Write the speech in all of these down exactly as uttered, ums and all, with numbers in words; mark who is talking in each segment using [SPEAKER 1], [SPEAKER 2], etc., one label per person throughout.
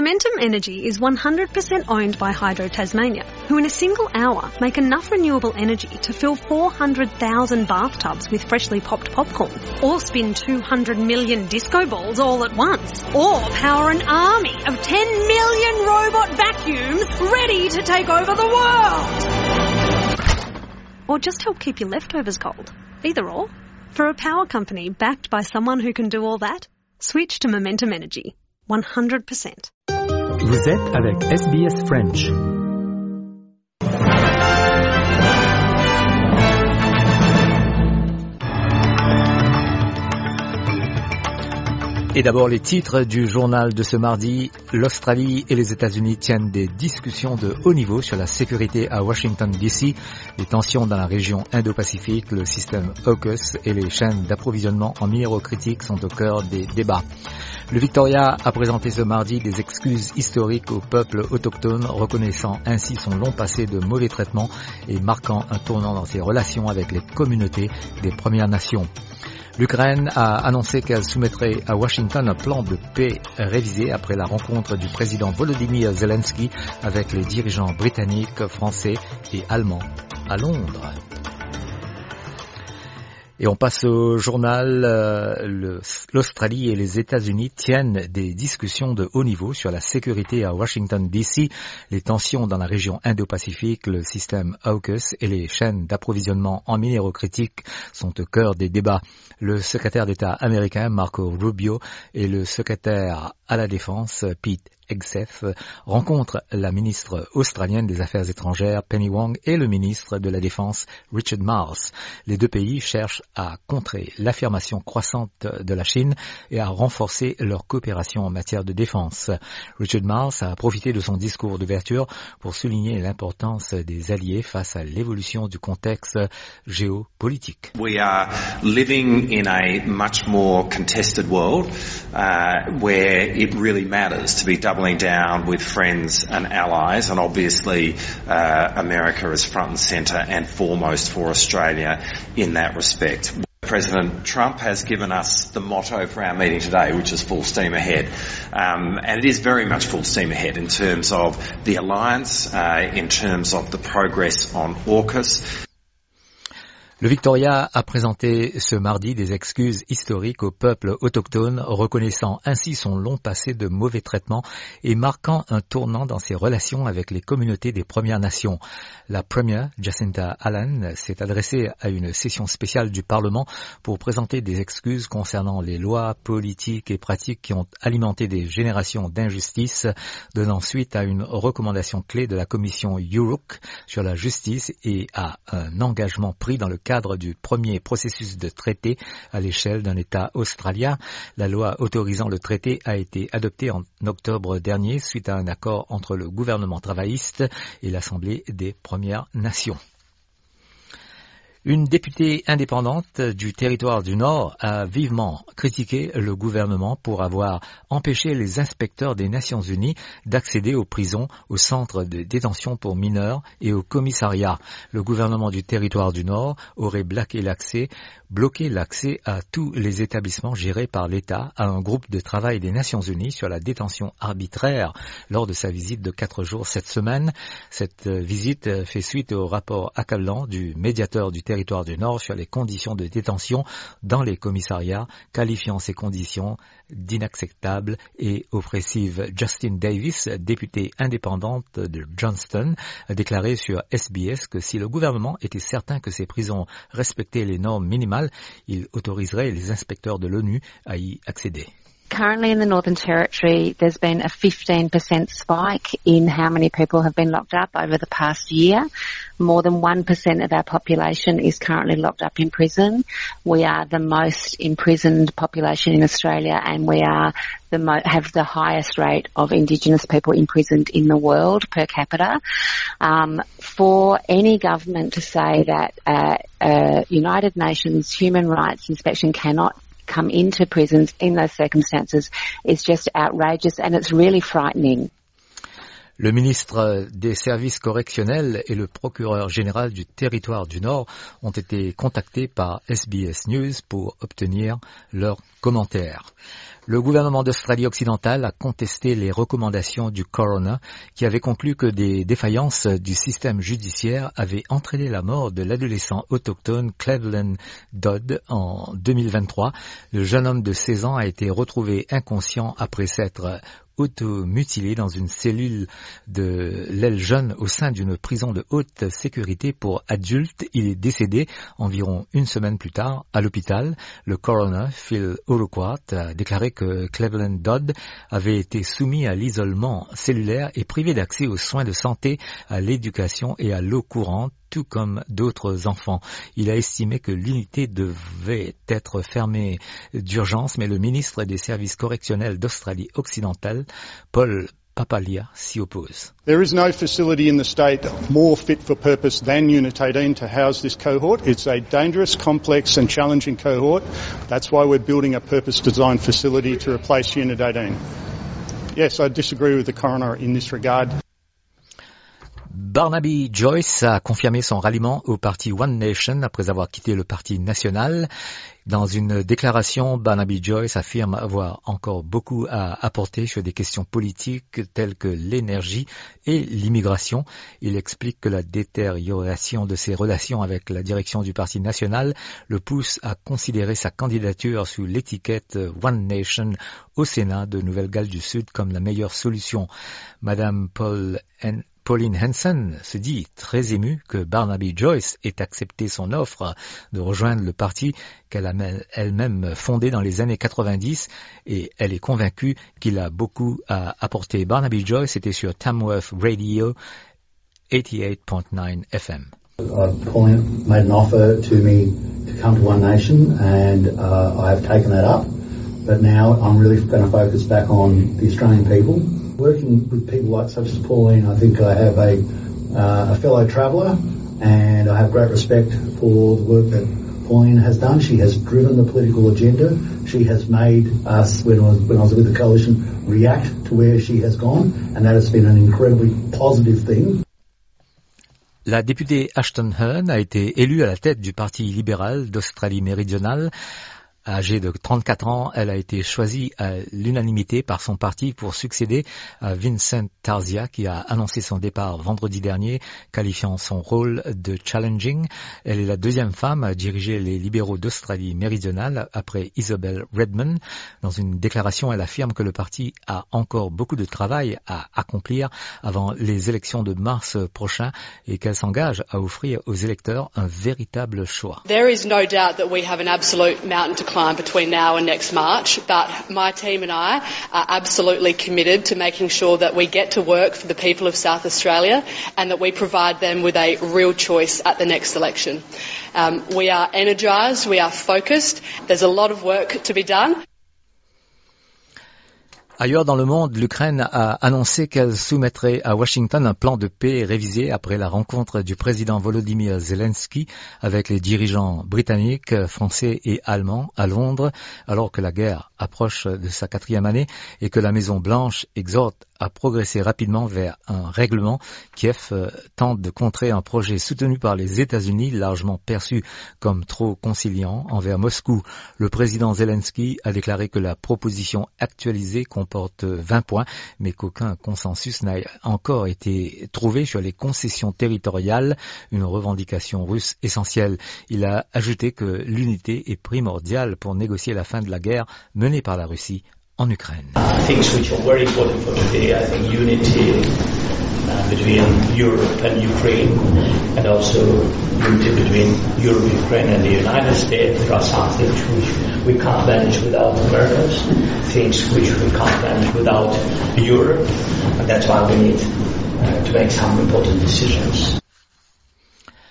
[SPEAKER 1] Momentum Energy is one hundred percent owned by Hydro Tasmania, who in a single hour make enough renewable energy to fill four hundred thousand bathtubs with freshly popped popcorn, or spin two hundred million disco balls all at once, or power an army of ten million robot vacuums ready to take over the world. Or just help keep your leftovers cold. Either or. For a power company backed by someone who can do all that, switch to Momentum Energy. one hundred percent.
[SPEAKER 2] Vous êtes avec S B S French. Et d'abord les titres du journal de ce mardi. L'Australie et les États-Unis tiennent des discussions de haut niveau sur la sécurité à Washington D C. Les tensions dans la région Indo-Pacifique, le système AUKUS et les chaînes d'approvisionnement en minéraux critiques sont au cœur des débats. Le Victoria a présenté ce mardi des excuses historiques au peuple autochtone, reconnaissant ainsi son long passé de mauvais traitement et marquant un tournant dans ses relations avec les communautés des Premières Nations. L'Ukraine a annoncé qu'elle soumettrait à Washington un plan de paix révisé après la rencontre du président Volodymyr Zelensky avec les dirigeants britanniques, français et allemands à Londres. Et on passe au journal. Euh, le, L'Australie et les États-Unis tiennent des discussions de haut niveau sur la sécurité à Washington D C. Les tensions dans la région Indo-Pacifique, le système AUKUS et les chaînes d'approvisionnement en minéraux critiques sont au cœur des débats. Le secrétaire d'État américain Marco Rubio et le secrétaire à la Défense Pete Hegseth rencontrent la ministre australienne des Affaires étrangères Penny Wong et le ministre de la Défense Richard Marles. Les deux pays cherchent à contrer l'affirmation croissante de la Chine et à renforcer leur coopération en matière de défense. Richard Marles a profité de son discours d'ouverture pour souligner l'importance des alliés face à l'évolution du contexte géopolitique.
[SPEAKER 3] We are living in a much more contested world uh, where it really matters to be doubling down with friends and allies, and obviously uh, America is front and centre and foremost for Australia in that respect. President Trump has given us the motto for our meeting today, which is full steam ahead. Um, and it is very much full steam ahead in terms of the alliance, uh, in terms of the progress on AUKUS.
[SPEAKER 2] Le Victoria a présenté ce mardi des excuses historiques au peuple autochtone, reconnaissant ainsi son long passé de mauvais traitement et marquant un tournant dans ses relations avec les communautés des Premières Nations. La première, Jacinta Allan, s'est adressée à une session spéciale du Parlement pour présenter des excuses concernant les lois, politiques et pratiques qui ont alimenté des générations d'injustice, donnant suite à une recommandation clé de la commission U R U C sur la justice et à un engagement pris dans le cadre cadre du premier processus de traité à l'échelle d'un État australien. La loi autorisant le traité a été adoptée en octobre dernier suite à un accord entre le gouvernement travailliste et l'Assemblée des Premières Nations. Une députée indépendante du territoire du Nord a vivement critiqué le gouvernement pour avoir empêché les inspecteurs des Nations Unies d'accéder aux prisons, aux centres de détention pour mineurs et aux commissariats. Le gouvernement du territoire du Nord aurait bloqué l'accès, bloqué l'accès à tous les établissements gérés par l'État à un groupe de travail des Nations Unies sur la détention arbitraire lors de sa visite de quatre jours cette semaine. Cette visite fait suite au rapport accablant du médiateur du territoire territoire du Nord sur les conditions de détention dans les commissariats, qualifiant ces conditions d'inacceptables et oppressives. Justin Davis, députée indépendante de Johnston, a déclaré sur S B S que si le gouvernement était certain que ces prisons respectaient les normes minimales, il autoriserait les inspecteurs de l'ONU à y accéder.
[SPEAKER 4] Currently in the Northern Territory, there's been a fifteen percent spike in how many people have been locked up over the past year. More than one percent of our population is currently locked up in prison. We are the most imprisoned population in Australia, and we are the mo- have the highest rate of Indigenous people imprisoned in the world per capita. Um, for any government to say that uh, uh, United Nations human rights inspection cannot come into prisons in those circumstances is just outrageous, and it's really frightening.
[SPEAKER 2] Le ministre des services correctionnels et le procureur général du territoire du Nord ont été contactés par S B S News pour obtenir leurs commentaires. Le gouvernement d'Australie occidentale a contesté les recommandations du coroner qui avait conclu que des défaillances du système judiciaire avaient entraîné la mort de l'adolescent autochtone Cleveland Dodd en deux mille vingt-trois. Le jeune homme de seize ans a été retrouvé inconscient après s'être auto-mutilé dans une cellule de l'aile jeune au sein d'une prison de haute sécurité pour adultes. Il est décédé environ une semaine plus tard à l'hôpital. Le coroner, Phil Uruquart, a déclaré que Cleveland Dodd avait été soumis à l'isolement cellulaire et privé d'accès aux soins de santé, à l'éducation et à l'eau courante, tout comme d'autres enfants. Il a estimé que l'unité devait être fermée d'urgence, mais le ministre des services correctionnels d'Australie occidentale, Paul Papalia, s'y oppose.
[SPEAKER 5] There is no facility in the state more fit for purpose than Unit eighteen to house this cohort. It's a dangerous, complex and challenging cohort. That's why we're building a purpose-designed facility to replace Unit eighteen. Yes, I disagree with the coroner in this regard.
[SPEAKER 2] Barnaby Joyce a confirmé son ralliement au parti One Nation après avoir quitté le parti national. Dans une déclaration, Barnaby Joyce affirme avoir encore beaucoup à apporter sur des questions politiques telles que l'énergie et l'immigration. Il explique que la détérioration de ses relations avec la direction du Parti national le pousse à considérer sa candidature sous l'étiquette One Nation au Sénat de Nouvelle-Galles du Sud comme la meilleure solution. Madame Paul N. Pauline Hanson se dit très émue que Barnaby Joyce ait accepté son offre de rejoindre le parti qu'elle a elle-même fondé dans les années quatre-vingt-dix et elle est convaincue qu'il a beaucoup à apporter. Barnaby Joyce était sur Tamworth Radio eighty-eight point nine F M.
[SPEAKER 6] Uh, Pauline made an offer to me to come to One Nation and uh, I have taken that up, but now I'm really going to focus back on the Australian people. Working with people like such as Pauline, I think I have a, uh, a fellow traveller and I have great respect for the work that Pauline has done. She has driven the political agenda. She has made us, when I was, when I was with the coalition, react to where she has gone, and that has been an incredibly positive thing.
[SPEAKER 2] La députée Ashton Hearn a été élue à la tête du Parti libéral d'Australie méridionale. Âgée de trente-quatre ans, elle a été choisie à l'unanimité par son parti pour succéder à Vincent Tarzia qui a annoncé son départ vendredi dernier, qualifiant son rôle de challenging. Elle est la deuxième femme à diriger les libéraux d'Australie méridionale après Isabel Redman. Dans une déclaration, elle affirme que le parti a encore beaucoup de travail à accomplir avant les élections de mars prochain et qu'elle s'engage à offrir aux électeurs un véritable choix.
[SPEAKER 7] There is no doubt that we have an absolute mountain to climb between now and next March, but my team and I are absolutely committed to making sure that we get to work for the people of South Australia and that we provide them with a real choice at the next election. Um, we are energised, we are focused, there's a lot of work to be done.
[SPEAKER 2] Ailleurs dans le monde, l'Ukraine a annoncé qu'elle soumettrait à Washington un plan de paix révisé après la rencontre du président Volodymyr Zelensky avec les dirigeants britanniques, français et allemands à Londres, alors que la guerre approche de sa quatrième année et que la Maison-Blanche exhorte à progresser rapidement vers un règlement. Kiev euh, tente de contrer un projet soutenu par les États-Unis, largement perçu comme trop conciliant envers Moscou. Le président Zelensky a déclaré que la proposition actualisée comporte vingt points, mais qu'aucun consensus n'a encore été trouvé sur les concessions territoriales, une revendication russe essentielle. Il a ajouté que l'unité est primordiale pour négocier la fin de la guerre menée par la Russie en Ukraine.
[SPEAKER 8] Things which are very important for today, I think unity uh, between Europe and Ukraine, and also unity between Europe, Ukraine and the United States. There are some things which we can't manage without Americans, things which we can't manage without Europe, and that's why we need uh, to make some important decisions.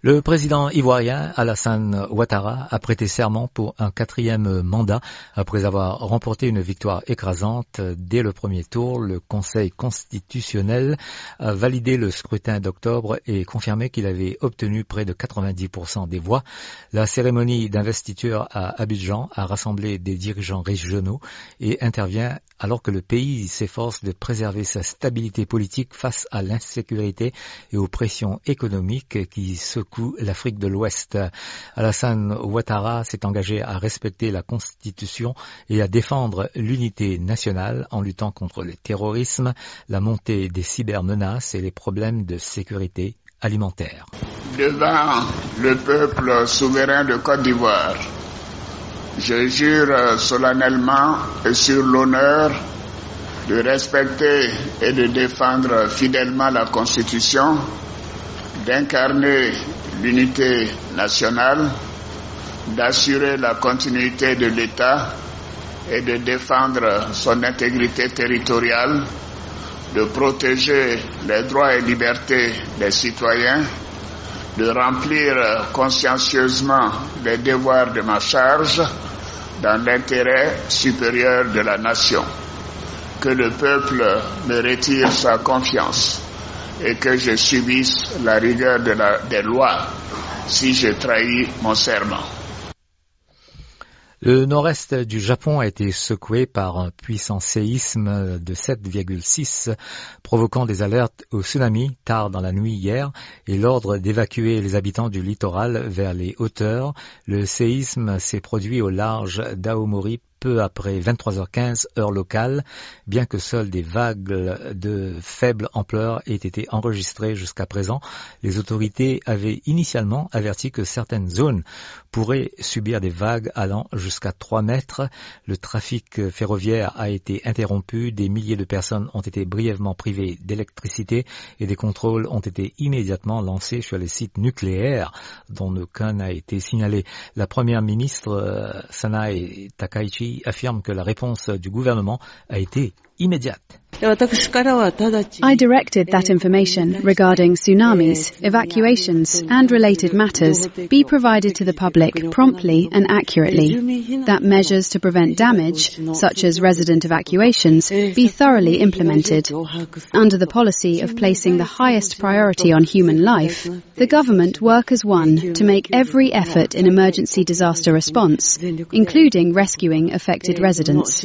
[SPEAKER 2] Le président ivoirien Alassane Ouattara a prêté serment pour un quatrième mandat après avoir remporté une victoire écrasante dès le premier tour. Le Conseil constitutionnel a validé le scrutin d'octobre et confirmé qu'il avait obtenu près de quatre-vingt-dix pour cent des voix. La cérémonie d'investiture à Abidjan a rassemblé des dirigeants régionaux et intervient alors que le pays s'efforce de préserver sa stabilité politique face à l'insécurité et aux pressions économiques qui secouent l'Afrique de l'Ouest. Alassane Ouattara s'est engagé à respecter la Constitution et à défendre l'unité nationale en luttant contre le terrorisme, la montée des cybermenaces et les problèmes de sécurité alimentaire.
[SPEAKER 9] Devant le peuple souverain de Côte d'Ivoire, je jure solennellement et sur l'honneur de respecter et de défendre fidèlement la Constitution, d'incarner l'unité nationale, d'assurer la continuité de l'État et de défendre son intégrité territoriale, de protéger les droits et libertés des citoyens, de remplir consciencieusement les devoirs de ma charge dans l'intérêt supérieur de la nation. Que le peuple me retire sa confiance et que je subisse la rigueur de la, des lois si je trahis mon serment.
[SPEAKER 2] Le nord-est du Japon a été secoué par un puissant séisme de sept virgule six, provoquant des alertes au tsunami tard dans la nuit hier et l'ordre d'évacuer les habitants du littoral vers les hauteurs. Le séisme s'est produit au large d'Aomori peu après vingt-trois heures quinze heure locale, bien que seules des vagues de faible ampleur aient été enregistrées jusqu'à présent. Les autorités avaient initialement averti que certaines zones pourraient subir des vagues allant jusqu'à trois mètres. Le trafic ferroviaire a été interrompu, des milliers de personnes ont été brièvement privées d'électricité et des contrôles ont été immédiatement lancés sur les sites nucléaires dont aucun n'a été signalé. La première ministre Sanae Takaichi affirme que la réponse du gouvernement a été immédiate.
[SPEAKER 10] I directed that information regarding tsunamis, evacuations and related matters be provided to the public promptly and accurately, that measures to prevent damage, such as resident evacuations, be thoroughly implemented. Under the policy of placing the highest priority on human life, the government work as one to make every effort in emergency disaster response, including rescuing affected residents.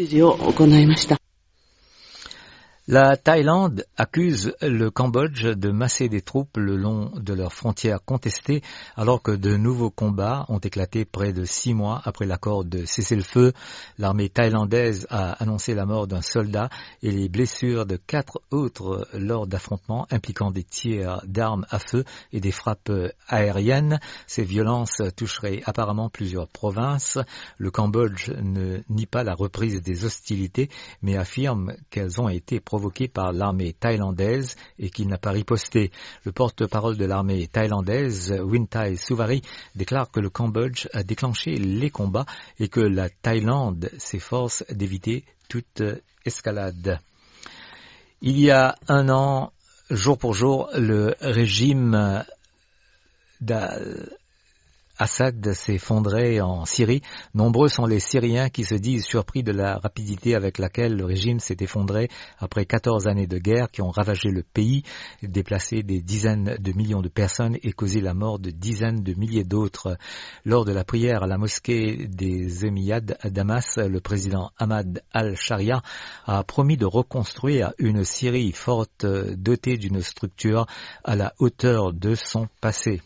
[SPEAKER 2] La Thaïlande accuse le Cambodge de masser des troupes le long de leurs frontières contestées alors que de nouveaux combats ont éclaté près de six mois après l'accord de cessez-le-feu. L'armée thaïlandaise a annoncé la mort d'un soldat et les blessures de quatre autres lors d'affrontements impliquant des tirs d'armes à feu et des frappes aériennes. Ces violences toucheraient apparemment plusieurs provinces. Le Cambodge ne nie pas la reprise des hostilités mais affirme qu'elles ont été provoquées par l'armée thaïlandaise et qu'il n'a pas riposté. Le porte-parole de l'armée thaïlandaise, Winthai Suvari, déclare que le Cambodge a déclenché les combats et que la Thaïlande s'efforce d'éviter toute escalade. Il y a un an, jour pour jour, le régime d'Al Assad s'effondrait en Syrie. Nombreux sont les Syriens qui se disent surpris de la rapidité avec laquelle le régime s'est effondré après quatorze années de guerre qui ont ravagé le pays, déplacé des dizaines de millions de personnes et causé la mort de dizaines de milliers d'autres. Lors de la prière à la mosquée des Émiyades à Damas, le président Ahmad al-Sharia a promis de reconstruire une Syrie forte dotée d'une structure à la hauteur de son passé.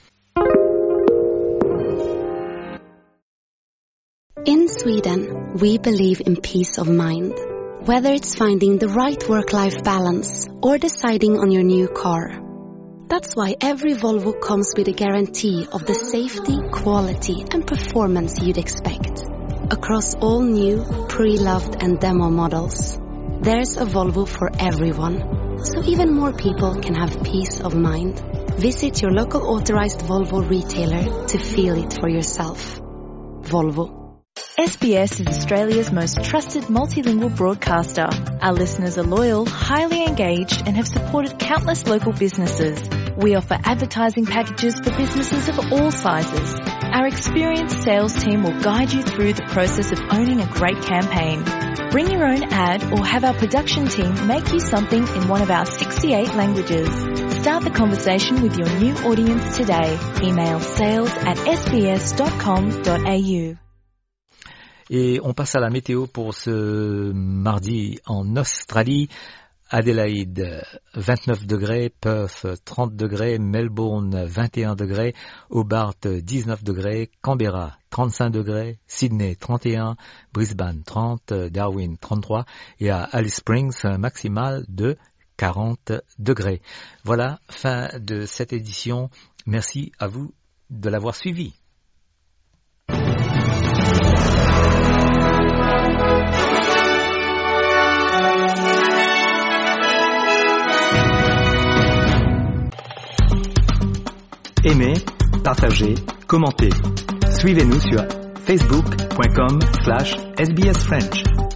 [SPEAKER 11] In Sweden, we believe in peace of mind. Whether it's finding the right work-life balance or deciding on your new car. That's why every Volvo comes with a guarantee of the safety, quality and performance you'd expect. Across all new, pre-loved and demo models. There's a Volvo for everyone. So even more people can have peace of mind. Visit your local authorized Volvo retailer to feel it for yourself. Volvo.
[SPEAKER 12] S B S is Australia's most trusted multilingual broadcaster. Our listeners are loyal, highly engaged, and have supported countless local businesses. We offer advertising packages for businesses of all sizes. Our experienced sales team will guide you through the process of owning a great campaign. Bring your own ad or have our production team make you something in one of our sixty-eight languages. Start the conversation with your new audience today. Email sales at s b s dot com dot a u.
[SPEAKER 2] Et on passe à la météo pour ce mardi en Australie. Adélaïde, vingt-neuf degrés, Perth, trente degrés, Melbourne, vingt et un degrés, Hobart, dix-neuf degrés, Canberra, trente-cinq degrés, Sydney, trente et un, Brisbane, trente, Darwin, trente-trois et à Alice Springs, un maximal de quarante degrés. Voilà, fin de cette édition. Merci à vous de l'avoir suivi.
[SPEAKER 13] Aimez, partagez, commentez. Suivez-nous sur facebook point com slash S B S French.